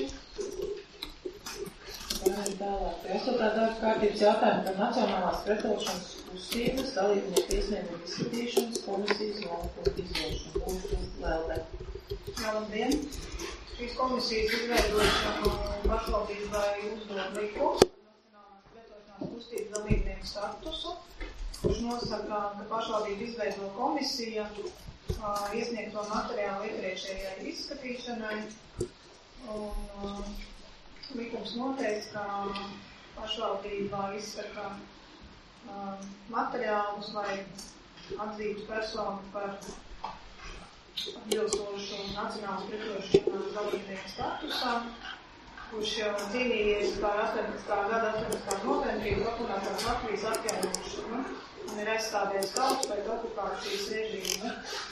Vai tālāk. Esotā darba kārtības jautājumu par Nacionālās pretvilšanas kustības dalībnieku iesniegumu izskatīšanas komisijas nolikumu izviršanu. Lūdzu, Lelde. Jā, labdien. Šīs komisijas izveidošanu pašvaldībai uzdod likumu Nacionālās pretvilšanās kustības dalībnieku statusu, kurš nosaka, ka pašvaldība izveido komisiju iesniegto materiālu iepriekšējai izskatīšanai. Un, uh, likums noteic, ka pašvaldībā izsaka uh, materiālus, lai atzītu personu par atbilstošu Nacionālas pretvilšanās dalībnieku statusam, kurš jau cīnījies par astoņpadsmitā gada astoņpadsmitā novembrī dokumentās Latvijas atjaunošanu un ir aizstāvies tautas pēc okupācijas režīma.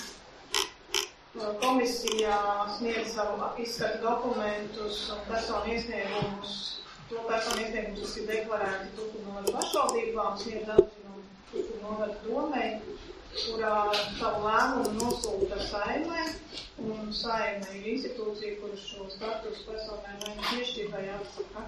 Komisijā sniedz savu izskatu dokumentus un personu iesniegumus, to personu iesniegumus, kas ir deklarēti Tukuma novada pašvaldībā un sniedz atzinumu Tukuma novada domei, kurā savu lēmumu nosūta Saeimai, un Saeima ir institūcija, kuras šo statusu personai vai piešķir vai atsaka.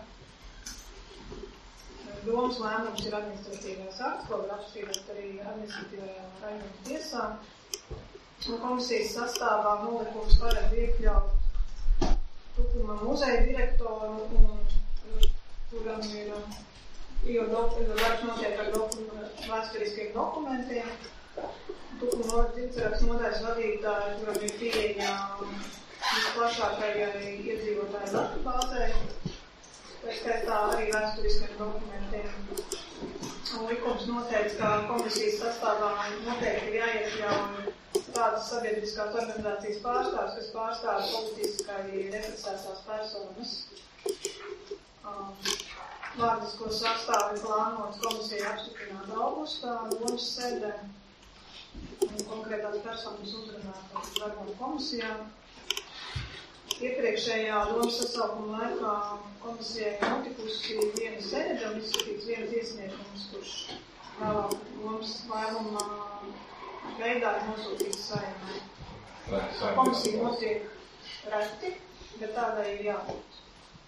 Domas lēmums ir administratīvais akts, ko var apstrīdēt arī administratīvajā rajonas tiesā. Komisijas sastāvā nolikums paredz iekļaut Tukuma muzeja direktoru, un, kuram ir jau darbs notiek ar dokum, vēsturiskiem dokumentiem. Tukuma novada dzimtsarakstu nodaļas vadītāji, kuram ir pieeja visplašākajai iedzīvotāju datu bāzei, pēc skaitā arī vēsturiskiem dokumentiem. Un likums noteic, ka komisijas sastāvā noteikti ir jāiekļauj tādas sabiedriskās organizācijas pārstāvs, kas pārstāv politiskai represētās personas. Um, Vārdisko sastāvi plānots komisija apstiprināt augustā, domas sēdē, un konkrētās personas uzrunātās darba komisijā. Iepriekšējā domas sasaukuma laikā komisijai notikusi viena sēde un izskatīts viens iesniegums, kurš vēl domas lēmuma veidā ir nosūtīts Saeimai. Komisija notiek reti, bet tādai ir jābūt.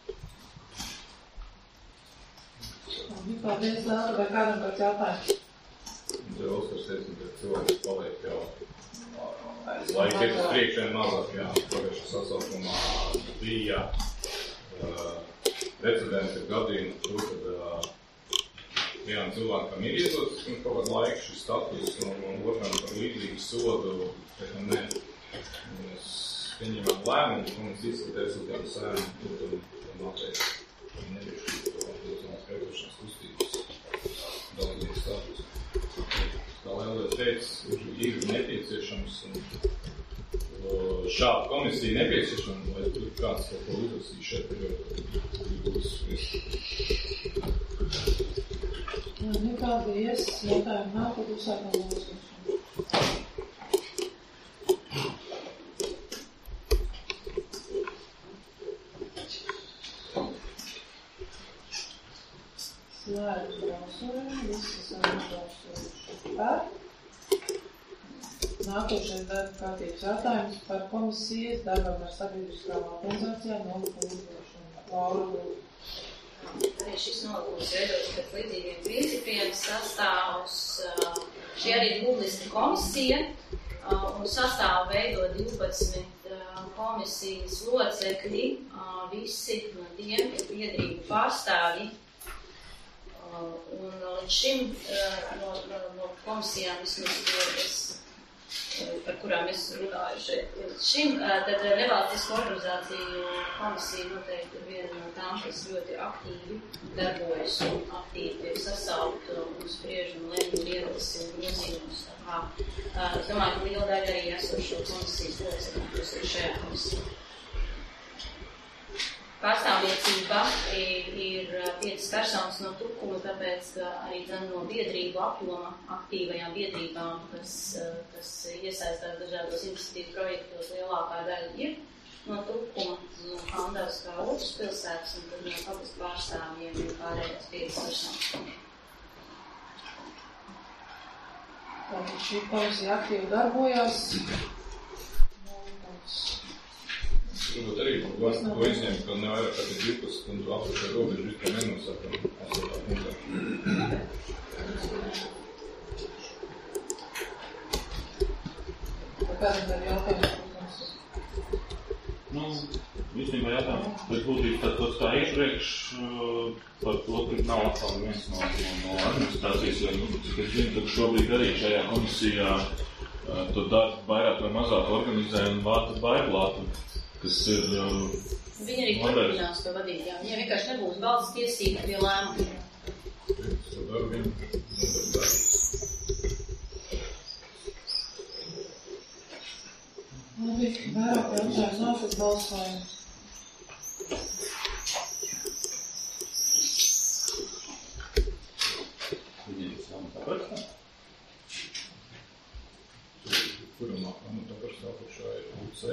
Paldies, Lēta, vai kādam kāds jautājums? Jau uzkarsies, bet cilvēks paliek jau laika ir priekšējiem mazāk, jā, pagājušā sasaukumā bija uh, precedents ir gadījumi, tur, kad uh, vienam cilvēkam ir iedots kaut kādu laiku šis status, un, un otram par līdzīgu sodu, bet man ne. Mēs pieņemam lēmumu, un mēs izskatēs uz kādu sēmu, un, un noteikti nebija šī Nacionālās pretvilšanās kustības dalībnieku status. Kā Lēlē teica, ir nepieciešams šāda komisija nepieciešama, lai tur kāds kaut ko uzrasīja šeit, ir būs visu. Paldies, jautājumu nav, tad uzsākam balsošanu. Slēdzu balsojumu, visi esam balsojuši par. Nākošais darba kārtības jautājums par komisijas darbam ar sabiedriskām organizācijām nolikumu izviršanu. Laura, lūdzu. Arī šis nolikums veidots pēc līdzīgiem principiem, sastāvs, šī arī ir publiska komisija, un sastāvu veido divpadsmit komisijas locekļi, visi no tiem ir biedrību pārstāvji. Un līdz šim no, no, no komisijām vismaz es par kurām es runāju šeit. Šim tad nevalstisko organizāciju komisija noteikti ir viena no tām, kas ļoti aktīvi darbojas un aktīvi tiek sasaukt un spriež un lemj un ierodas un grozījumus. Es domāju, ka liela daļa arī esošo komisijas locekļu, kas ir šajā komisijā. Pārstāvniecība ir, ir piecas personas no Tukuma, tāpēc, ka arī gan no biedrību apjoma aktīvajām biedrībām, kas, kas iesaistās dažādos iniciatīvu projektos, lielākā daļa ir no Tukuma, no Kandavas kā otras pilsētas, un tad no pagastu pārstāvjiem ir pārējās piecas personas. Tātad šī komisija aktīvi darbojās. Varbūt arī to izņemt, ka nevairāk kā divpus stundu aprušai robežu vispār nenosakam asotā punktā. Kādam ir jautājums, protams? Nu, īstenībā jautājums, bet būtībā tad tāds kā iepriekš par to, ka nav atkal viens no, no, no administrācijas, jo, nu, cik es zinu, tad šobrīd arī šajā komisijā to darbu vairāk vai mazāk organizē un vāta baiblātu, kas ir... Viņi arī turpinās to vadīt, jā. Viņiem vienkārši nebūs balsts tiesība pie lēmumiem. Labi, vairāk jautājumu nav, tad balsojam. Kuram amata pārstāvšā ir U C?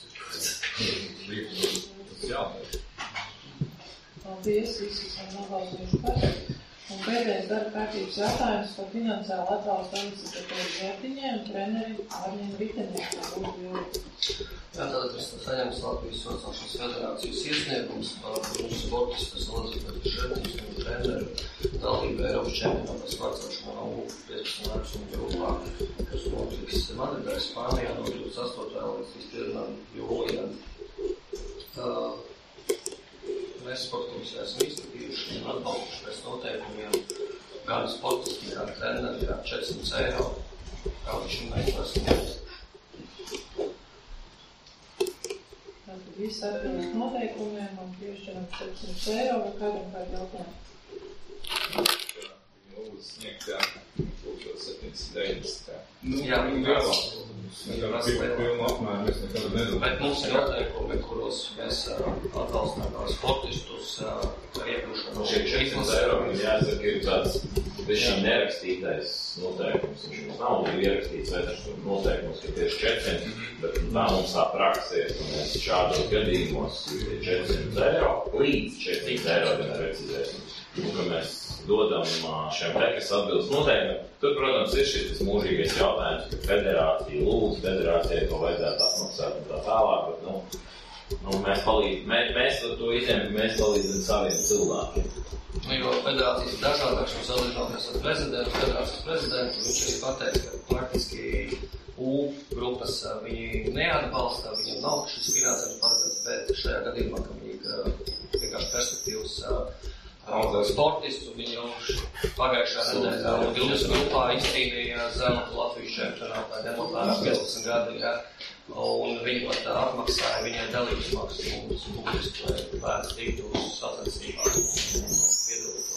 Tas jādara. Paldies, visi esam nobalsojuši par. Un pēdējais darba kārtības jautājums par finansiālu atbalstu administratīviem vērtiņiem un treneri Ārņiem Riteniekiem. Jā, tātad es saņēmu Latvijas Sociālās federācijas iesniegums par mūsu sportistas Elizabeti Žerniņas un treneru dalību Eiropas čempionātās pārcelšanā U piecpadsmit vecuma grupā, kas notiks Madridē, Spānijā no divdesmit astotajā līdz trīsdesmit pirmajam jūlijam. Uh, mēs sportkomisijā esam izskatījuši un atbalstuši pēc noteikumiem gan sportisti, gan treneri ar četrsimt eiro, kā viņš mēs esam. Tātad visi atbilst noteikumiem un piešķiram četrsimt eiro, vai kādam kādi jautājumi? Viņi lūdzu sniegt, jā, septiņdesmit deviņdesmit. Nu, jā, viņi vēlas. Pilnu apmēru mēs nekad nezinām. Bet mums ir noteikumi, kuros mēs atbalstām sportistus par iekļūšanu. Šie četrsimt eiro mums jāsaka ir tāds bišķi nerakstītais noteikums. Viņš mums nav ierakstīts vai tas noteikums, ka tieši četrsimt, bet tā mums tā praksa ir, ka mēs šādos gadījumos ir četrsimt eiro, līdz četrsimt eiro, gan precizēsim. Un, ka mēs dodam šiem te, kas atbilst noteikumiem. Tur, protams, ir šis mūžīgais jautājums, ka federācija lūdz, federācijai to vajadzētu atmaksāt un tā tālāk, bet, nu, nu mēs palīdzam, mēs, mēs to izņemam, ka mēs palīdzam saviem cilvēkiem. Nu, jo federācijas ir dažādāks, mums salīdzināties ar prezidentu, federācijas prezidentu, viņš arī pateica, ka praktiski U grupas viņi neatbalsta, viņam nav šis finansējums paredzēts, bet šajā gadījumā, ka viņi vienkārši perspektīvas sportistu, viņi jau pagājušajā nedēļā divdesmit grupā izcīnīja zeltu Latvijas čempionātā, ņemot vērā piecpadsmit gadi, ja, un viņi pat atmaksāja viņai dalības maksu mums būtiski, lai bērns tiktu uz sacensībām un piedalītos.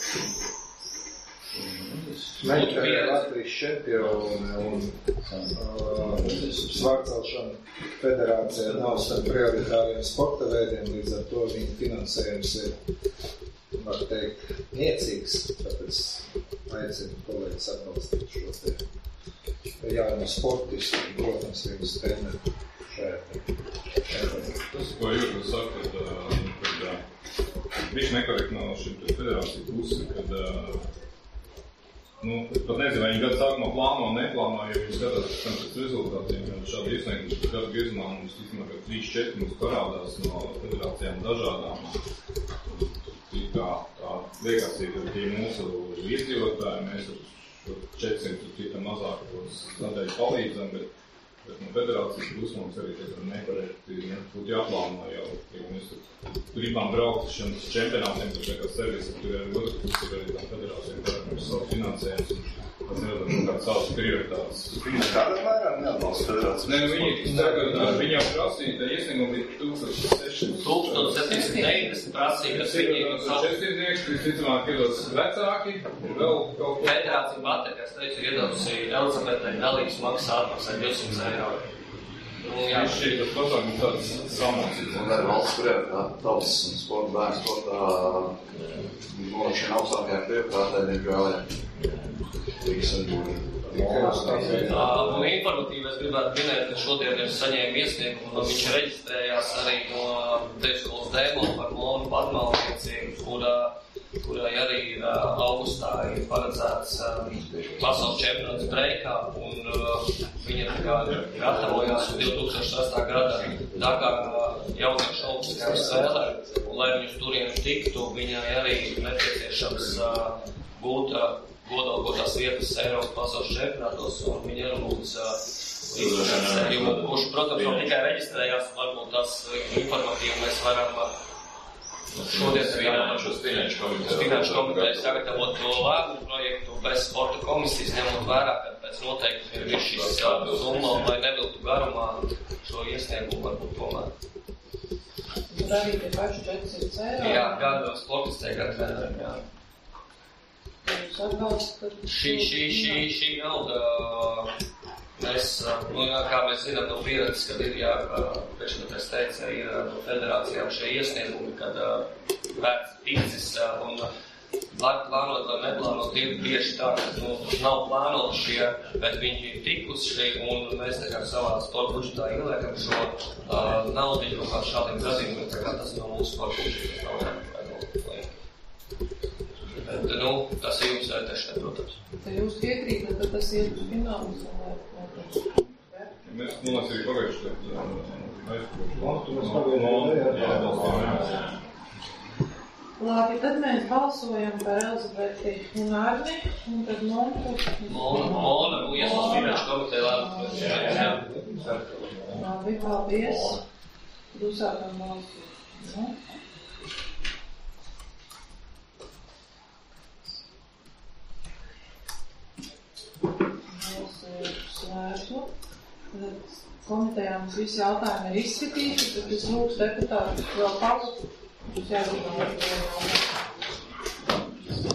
Meklēja Latvijas čempioni un uh, svārcelšana federācija nav starp prioritāriem sporta veidiem, līdz ar to viņa finansējums ir, var teikt, niecīgs, tāpēc aicinu kolēģis atbalstīt šo te jauno sportistu un, protams, viņus treneri šajā te. Tas, ko Jurga saka, kad, kad viņš nekorekti no šim federāciju pusi, kad nu, es pat nezinu, vai viņi gadu sākumā plāno un neplāno, jo viņi skatās pēc tam pēc rezultātiem, jo šādi iesniegums pēc gadu griezumā mums, ticamā, ka trīs četri mums parādās no federācijām dažādām. Tā, tā liekas, ir tie mūsu iedzīvotāji, mēs ar četrsimt citam mazāk tādēļ palīdzam, bet, bet no federācijas puses mums arī tas nekorekti būtu jāplāno jau, ja mēs gribam braukt uz šiem čempionātiem, tad kā servis, tur ir otrs puses arī tām federācijām, tā mums savu finansējums, Tas ir kāds savas prioritātes. Viņi nekādā mērā neatbalsta federācijas. Nē, viņi tagad, viņi jau prasīja, tā iesnieguma bija tūkstoš septiņsimt. tūkstoš septiņsimt deviņdesmit prasīja, kas viņi ir savu. Šestīdnieks, visticamāk, ir tos vecāki, ir vēl kaut ko. Federācija Bateļa, kas teicu, ir iedavusi Elizabetei dalības maksā atmaksā divsimt eiro. Nu, jā, šī tas pasākums tāds samocīts. Un arī valsts prioritāte, tautas un sporta bērnu sportā, nolaišana augstākajā prioritātē ir gālē. Rīgas un Būrija. Un informatīvi es gribētu minēt, ka šodien es saņēmu iesniegumu, un viņš reģistrējās arī no Dēļskolas dēmo par Monu Padmalnieci, kura, kurai arī augustā ir paredzēts pasaules čempionāts breikā, un viņa tā kā gatavojās divi tūkstoši sestā gada Dakara jauniešu olimpiskajām spēlēm, un lai viņus turien tiktu, viņai arī nepieciešams būt godalgotās vietas Eiropas pasaules čempionātos, un viņi ir lūdz līdzfinansējumu, kurš, protams, jau tikai reģistrējās, un varbūt tas informatīvi mēs varam šodien finanšu komitejas sagatavot to lēmumu projektu bez sporta komisijas, ņemot vērā, ka pēc noteikti ir šis summa, un lai neviltu garumā šo iesniegumu varbūt tomēr. Tur arī tie paši četrsimt eiro? Jā, gan sportistē, gan treneriem, jā. Šī, šī, šī, šī nauda, mēs, nu, jā, kā mēs zinām no pieredzes, kad ir, jā, priekšnieks teica, ir no federācijām šie iesniegumi, kad vērts ticis, un lai plānot vai neplānot, ir bieži tā, ka, nu, nav plānot šie, bet viņi ir tikuši, un mēs tā kā savā sporta budžetā ieliekam šo uh, naudu, jo kā šādiem gadījumiem, tā kā tas no mūsu sporta budžeta nav. Bet, nu, tas ir jums vērtēšanai, protams. Tad jūs piekrītat, ka tas iet uz fināls un vai? Mēs, nu, mēs arī pagājuši, tad mēs Labi, tad mēs balsojam par Elizabeti un Arni, un tad Monku. Mona, Mona, nu, iesmas finanšu komiteja labi. Jā. Labi, paldies. Dusākam balsot. Nu? Svērtu. Komitejām visi jautājumi ir izskatīti, tad es lūgstu deputātus vēl palikt. Jūs jābūt vēl